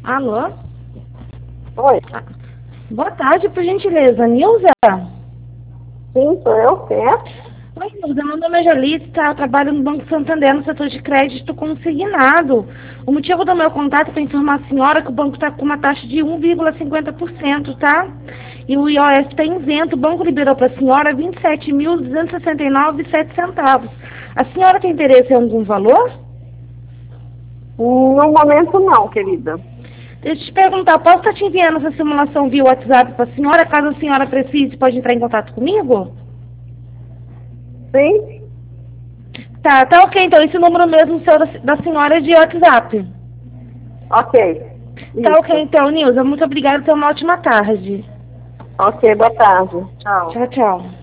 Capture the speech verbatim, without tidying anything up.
Alô? Oi. Ah, boa tarde, por gentileza. Nilza? Sim, sou eu, quem é? Oi, Nilza. Meu nome é Jalita, eu trabalho no Banco Santander, no setor de crédito consignado. O motivo do meu contato é para informar a senhora que o banco está com uma taxa de um vírgula cinquenta por cento, tá? E o I O S está isento. O banco liberou para a senhora vinte e sete mil duzentos e sessenta e nove vírgula sete centavos. A senhora tem interesse em algum valor? No momento não, querida. Deixa eu te perguntar, posso estar te enviando essa simulação via WhatsApp para a senhora? Caso a senhora precise, pode entrar em contato comigo? Sim? Tá, tá ok, então esse número mesmo seu da, da senhora é de WhatsApp. Ok. Tá ok, Isso. então, Nilza, muito obrigada, tenha uma ótima tarde. Ok, boa tarde. Tchau. Tchau, tchau.